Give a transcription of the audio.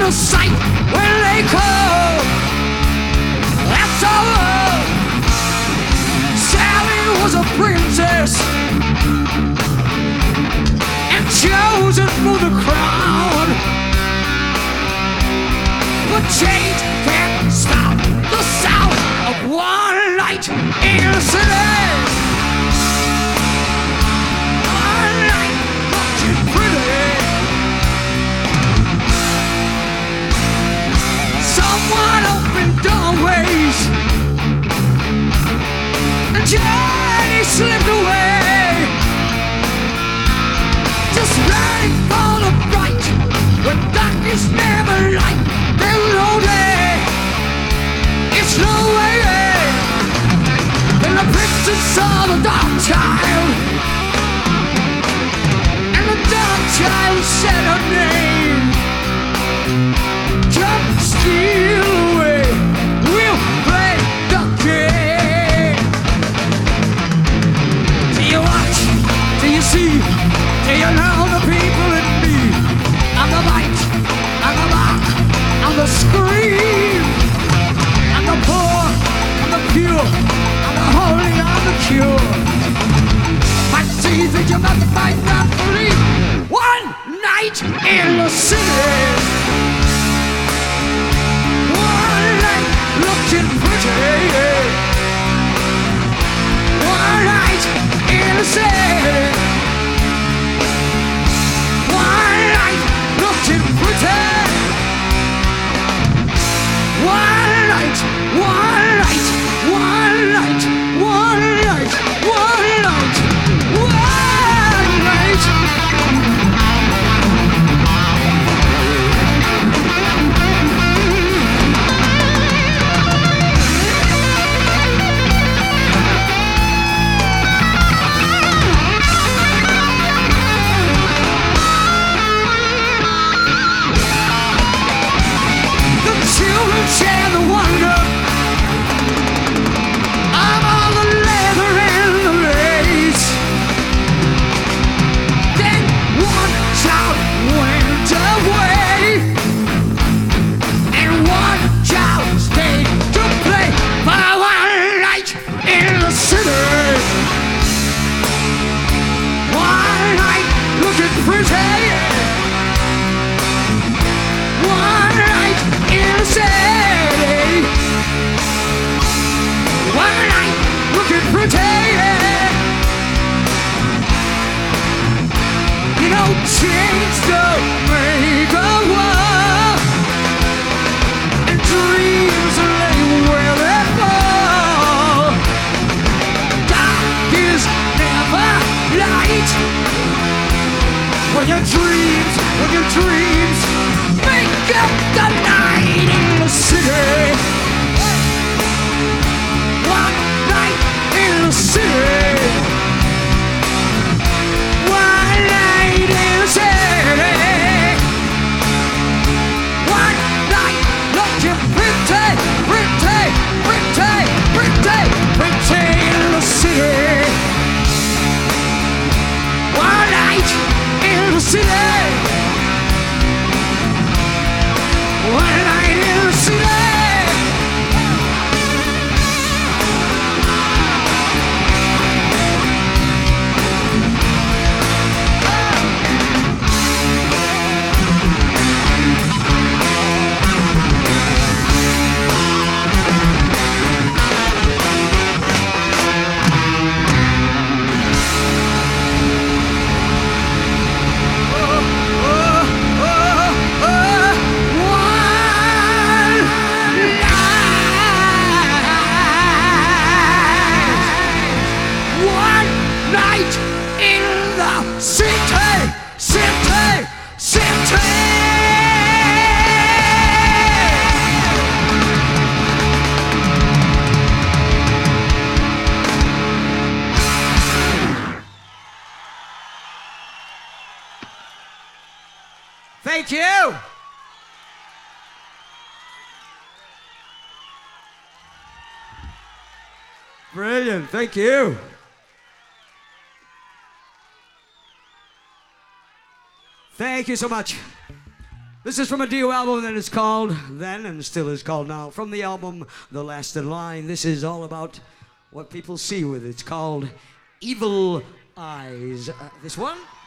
of sight when they come. That's all. Sally was a princess and chosen for the crown. But change can't stop the sound of one night in the city. One night looking pretty. Someone opened doorways and Jenny slipped away, just running for the bright when darkness never light. There's no day, it's no way. And the princess saw the dark child, and the dark child said her name. Come steal away, we'll play the game. Do you watch? Do you see? Do you know the people in me? I'm the light, I'm the rock, I'm the scream. I'm the poor, I'm the pure, I'm the holy, I'm the cure. My teeth that you might not believe. One night in the city. One night looking pretty. One night in the city. One night looking pretty. One night, one night, one night, one night, one night, one night. The children share the wonder of all the leather and the lace. Then one child went away, and one child stayed to play for one night in the city. One night looking pretty. One night in the city. One night looking pretty. You know, change don't make a world, and dreams lay where they fall. Dark is never light. When your dreams make up the night in the city. One night in the city. One night in the city. One night looking pretty, pretty, pretty, pretty, pretty in the city. One night in the city. One night in the city. Thank you. Brilliant, thank you. Thank you so much. This is from a Dio album that is called then and still is called now. From the album The Last in Line, this is all about what people see with it. It's called Evil Eyes. This one?